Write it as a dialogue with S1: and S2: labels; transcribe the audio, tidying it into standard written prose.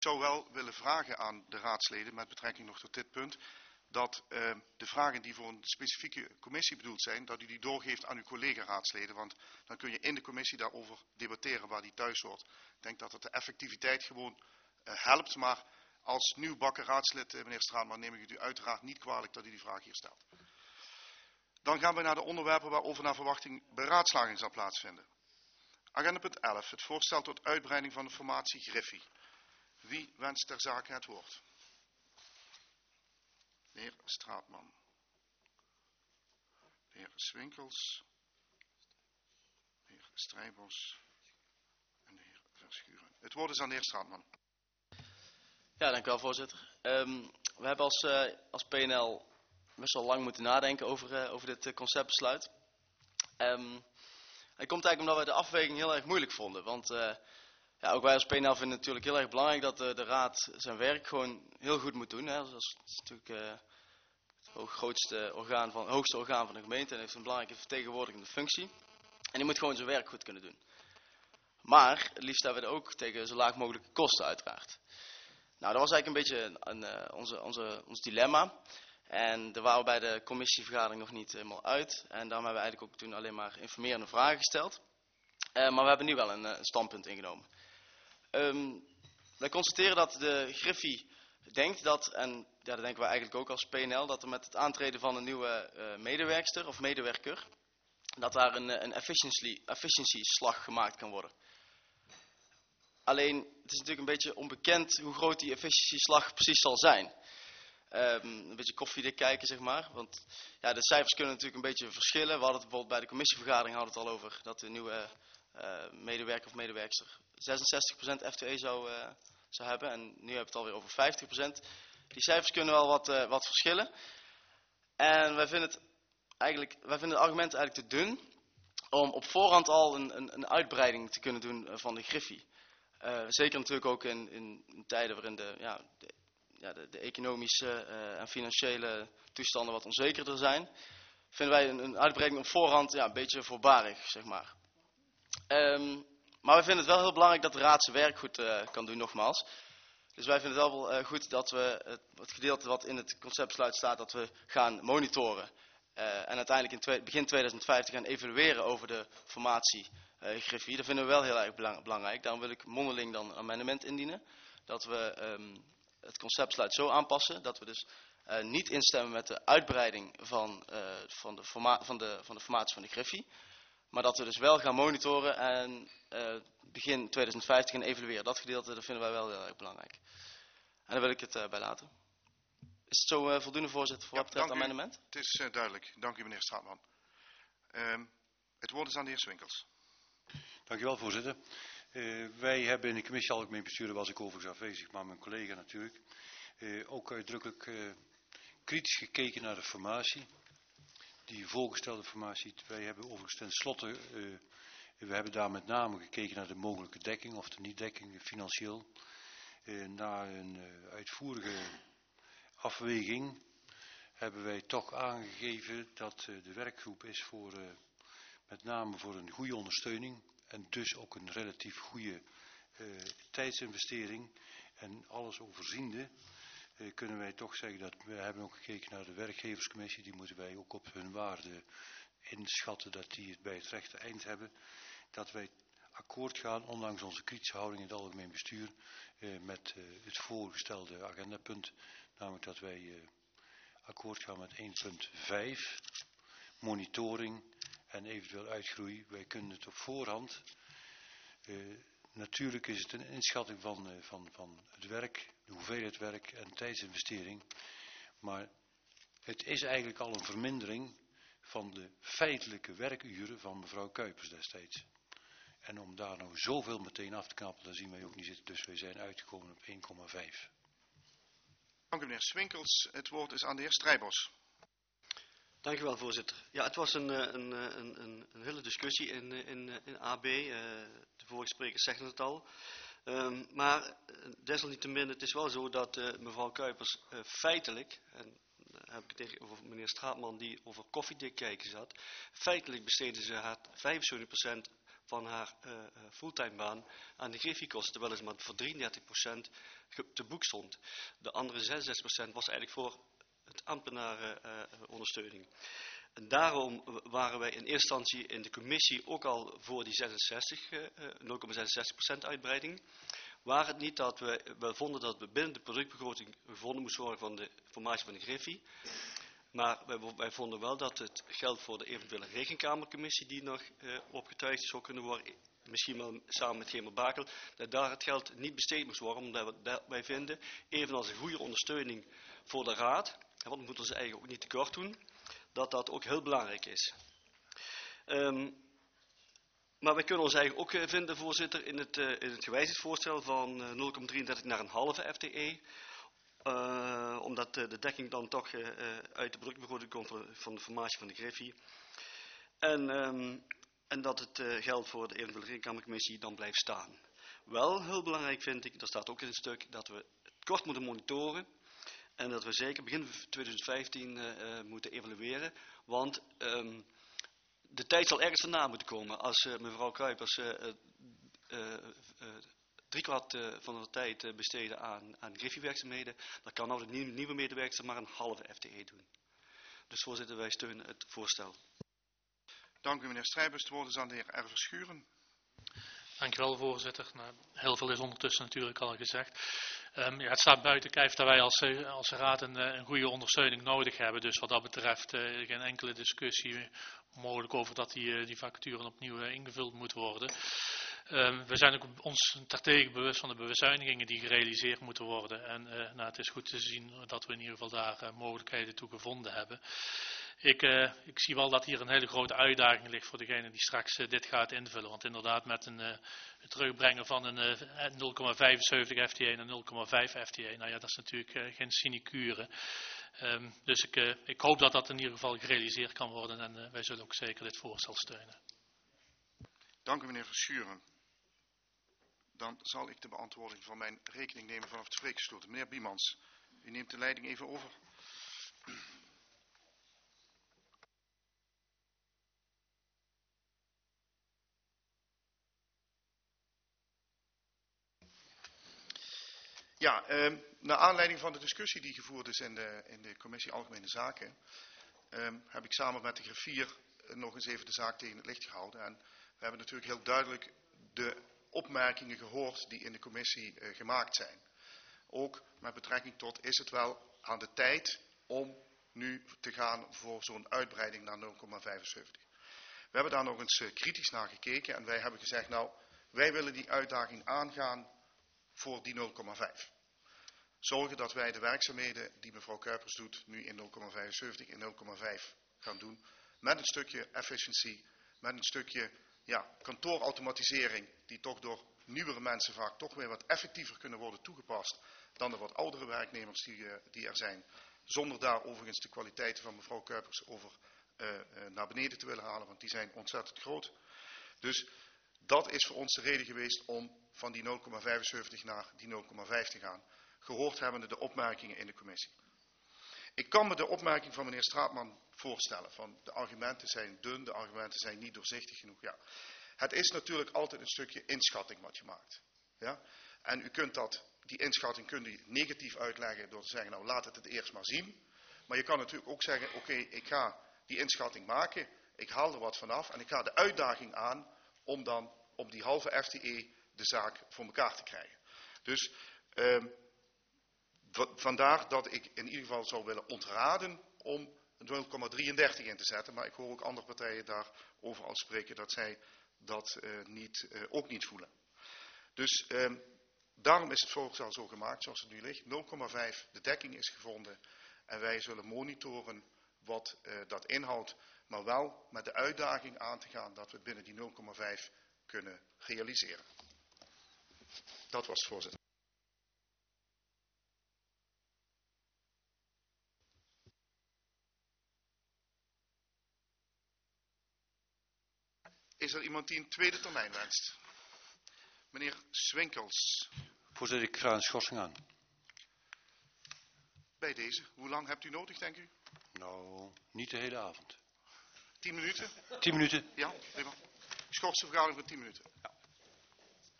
S1: Ik zou wel willen vragen aan de raadsleden met betrekking nog tot dit punt, dat de vragen die voor een specifieke commissie bedoeld zijn, dat u die doorgeeft aan uw collega-raadsleden, want dan kun je in de commissie daarover debatteren waar die thuis hoort. Ik denk dat het de effectiviteit gewoon helpt, maar als nieuwbakken raadslid, meneer Straatman, neem ik het u uiteraard niet kwalijk dat u die vraag hier stelt. Dan gaan we naar de onderwerpen waarover naar verwachting beraadslaging zal plaatsvinden. Agenda punt 11, het voorstel tot uitbreiding van de formatie Griffie. Wie wenst ter zake het woord? De heer Straatman. De heer Swinkels. De heer Strijbos. En de heer Verschuren. Het woord is aan de heer Straatman.
S2: Ja, dank u wel, voorzitter. We hebben als PNL best wel lang moeten nadenken over dit conceptbesluit. Het komt eigenlijk omdat wij de afweging heel erg moeilijk vonden. Want ja, ook wij als PNL vinden het natuurlijk heel erg belangrijk dat de raad zijn werk gewoon heel goed moet doen. Hè. Dat is natuurlijk het hoogste orgaan van de gemeente en heeft een belangrijke vertegenwoordigende functie. En die moet gewoon zijn werk goed kunnen doen. Maar het liefst hebben we er ook tegen zo laag mogelijke kosten uiteraard. Nou, dat was eigenlijk een beetje ons dilemma. En daar waren we bij de commissievergadering nog niet helemaal uit. En daarom hebben we eigenlijk ook toen alleen maar informerende vragen gesteld. Maar we hebben nu wel een standpunt ingenomen. Wij constateren dat de Griffie denkt dat, en ja, dat denken we eigenlijk ook als PNL, dat er met het aantreden van een nieuwe medewerkster of medewerker, dat daar een efficiency slag gemaakt kan worden. Alleen, het is natuurlijk een beetje onbekend hoe groot die efficiëntieslag precies zal zijn. Een beetje koffiedik kijken, zeg maar. Want ja, de cijfers kunnen natuurlijk een beetje verschillen. We hadden het bijvoorbeeld bij de commissievergadering hadden het al over dat de nieuwe medewerker of medewerkster 66% FTE zou hebben. En nu hebben we het alweer over 50%. Die cijfers kunnen wel wat verschillen. En wij vinden het argument eigenlijk te dun om op voorhand al een uitbreiding te kunnen doen van de Griffie. Zeker natuurlijk ook in tijden waarin de economische en financiële toestanden wat onzekerder zijn. Vinden wij een uitbreiding op voorhand een beetje voorbarig, zeg maar. Maar wij vinden het wel heel belangrijk dat de raad zijn werk goed kan doen, nogmaals. Dus wij vinden het wel goed dat we het gedeelte wat in het conceptbesluit staat, dat we gaan monitoren. En uiteindelijk in begin 2050 gaan evalueren over de formatie Griffie. Dat vinden we wel heel erg belangrijk. Daarom wil ik mondeling dan een amendement indienen. Dat we het conceptbesluit zo aanpassen dat we dus niet instemmen met de uitbreiding van de formatie van de Griffie. Maar dat we dus wel gaan monitoren en begin 2050 gaan evalueren. Dat gedeelte dat vinden wij wel heel erg belangrijk. En daar wil ik het bij laten. Is het zo voldoende, voorzitter, voor wat betreft het amendement?
S1: Het is duidelijk. Dank u, meneer Straatman. Het woord is aan de heer Swinkels.
S3: Dank u wel, voorzitter. Wij hebben in de commissie Algemeen Bestuur, daar was ik overigens afwezig, maar mijn collega natuurlijk, ook uitdrukkelijk kritisch gekeken naar de formatie. Die voorgestelde formatie. Wij hebben overigens tenslotte, we hebben daar met name gekeken naar de mogelijke dekking of de niet-dekking financieel. Na een uitvoerige afweging hebben wij toch aangegeven dat de werkgroep is met name voor een goede ondersteuning en dus ook een relatief goede tijdsinvestering en alles overziende. Kunnen wij toch zeggen dat we hebben ook gekeken naar de werkgeverscommissie. Die moeten wij ook op hun waarde inschatten dat die het bij het rechte eind hebben. Dat wij akkoord gaan, ondanks onze kritische houding in het algemeen bestuur, met het voorgestelde agendapunt. Namelijk dat wij akkoord gaan met 1.5, monitoring en eventueel uitgroei. Wij kunnen het op voorhand. Natuurlijk is het een inschatting van het werk, de hoeveelheid werk en tijdsinvestering. Maar het is eigenlijk al een vermindering van de feitelijke werkuren van mevrouw Kuipers destijds. En om daar nou zoveel meteen af te knappen, dat zien wij ook niet zitten. Dus wij zijn uitgekomen op 1,5.
S1: Dank u, meneer Swinkels. Het woord is aan de heer Strijbos.
S4: Dank u wel, voorzitter. Ja, het was een hele discussie in AB. De vorige sprekers zeggen het al. Maar desalniettemin, het is wel zo dat mevrouw Kuipers feitelijk, en dan heb ik het tegen meneer Straatman die over koffiedik kijken zat, feitelijk besteden ze haar 75% van haar fulltime baan aan de griffiekosten, terwijl ze maar voor 33% te boek stond. De andere 66% was eigenlijk voor het ambtenarenondersteuning. En daarom waren wij in eerste instantie in de commissie ook al voor die 0,66% uitbreiding. Waar het niet dat we vonden dat we binnen de productbegroting gevonden moest worden van de formatie van de Griffie. Maar wij vonden wel dat het geld voor de eventuele rekenkamercommissie die nog opgetuigd zou kunnen worden, misschien wel samen met Gemel Bakel, dat daar het geld niet besteed moest worden, omdat wij vinden, evenals een goede ondersteuning voor de raad, want we moeten ons eigen ook niet tekort doen, dat dat ook heel belangrijk is. Maar wij kunnen ons eigenlijk ook vinden, voorzitter, in het gewijzigd voorstel van 0,33 naar een halve FTE. Omdat de dekking dan toch uit de productbegroting komt van de formatie van de Griffie. En dat het geld voor de eventuele rekenkamercommissie dan blijft staan. Wel heel belangrijk vind ik, dat staat ook in het stuk, dat we het kort moeten monitoren. En dat we zeker begin 2015 moeten evalueren. Want de tijd zal ergens daarna moeten komen. Als mevrouw Kuipers 3/4 van de tijd besteden aan griffiewerkzaamheden, dan kan nou de nieuwe medewerker maar een halve FTE doen. Dus voorzitter, wij steunen het voorstel.
S1: Dank u meneer Strijbus. Het woord is aan de heer R. Verschuren.
S5: Dank u wel, voorzitter. Nou, heel veel is ondertussen natuurlijk al gezegd. Het staat buiten kijf dat wij als raad een goede ondersteuning nodig hebben. Dus wat dat betreft geen enkele discussie mogelijk over dat die vacaturen opnieuw ingevuld moet worden. We zijn ook ons terdege bewust van de bezuinigingen die gerealiseerd moeten worden. En het is goed te zien dat we in ieder geval daar mogelijkheden toe gevonden hebben. Ik zie wel dat hier een hele grote uitdaging ligt voor degene die straks dit gaat invullen. Want inderdaad met het terugbrengen van een 0,75 FTE naar 0,5 FTE, nou ja, dat is natuurlijk geen sinecure. Dus ik hoop dat dat in ieder geval gerealiseerd kan worden en wij zullen ook zeker dit voorstel steunen.
S1: Dank u meneer Verschuren. Dan zal ik de beantwoording van mijn rekening nemen vanaf de spreekstoel. Meneer Biemans, u neemt de leiding even over. Ja, naar aanleiding van de discussie die gevoerd is in de commissie Algemene Zaken, heb ik samen met de griffier nog eens even de zaak tegen het licht gehouden. En we hebben natuurlijk heel duidelijk de opmerkingen gehoord die in de commissie gemaakt zijn. Ook met betrekking tot, is het wel aan de tijd om nu te gaan voor zo'n uitbreiding naar 0,75. We hebben daar nog eens kritisch naar gekeken en wij hebben gezegd, nou, wij willen die uitdaging aangaan voor die 0,5. Zorgen dat wij de werkzaamheden die mevrouw Kuipers doet, nu in 0,75 in 0,5 gaan doen. Met een stukje efficiëntie, met een stukje kantoorautomatisering, die toch door nieuwere mensen vaak toch weer wat effectiever kunnen worden toegepast dan de wat oudere werknemers die er zijn. Zonder daar overigens de kwaliteiten van mevrouw Kuipers over naar beneden te willen halen, want die zijn ontzettend groot. Dus dat is voor ons de reden geweest om van die 0,75 naar die 0,5 te gaan. Gehoord hebbende de opmerkingen in de commissie. Ik kan me de opmerking van meneer Straatman voorstellen. Van de argumenten zijn dun, de argumenten zijn niet doorzichtig genoeg. Ja. Het is natuurlijk altijd een stukje inschatting wat je maakt. Ja? En u kunt die inschatting kunt u negatief uitleggen door te zeggen, nou laat het eerst maar zien. Maar je kan natuurlijk ook zeggen, oké, ik ga die inschatting maken. Ik haal er wat vanaf en ik ga de uitdaging aan om dan op die halve FTE de zaak voor elkaar te krijgen. Dus vandaar dat ik in ieder geval zou willen ontraden om 0,33 in te zetten. Maar ik hoor ook andere partijen daarover al spreken dat zij dat ook niet voelen. Dus daarom is het voorstel zo gemaakt zoals het nu ligt. 0,5, de dekking is gevonden. En wij zullen monitoren wat dat inhoudt. Maar wel met de uitdaging aan te gaan dat we binnen die 0,5 kunnen realiseren. Dat was het, voorzitter. Is er iemand die een tweede termijn wenst? Meneer Swinkels.
S3: Voorzitter, ik ga een schorsing aan.
S1: Bij deze. Hoe lang hebt u nodig, denk u?
S3: Nou, niet de hele avond.
S1: 10 minuten?
S3: 10 minuten?
S1: Ja, prima. Ik schort de vergadering voor 10 minuten.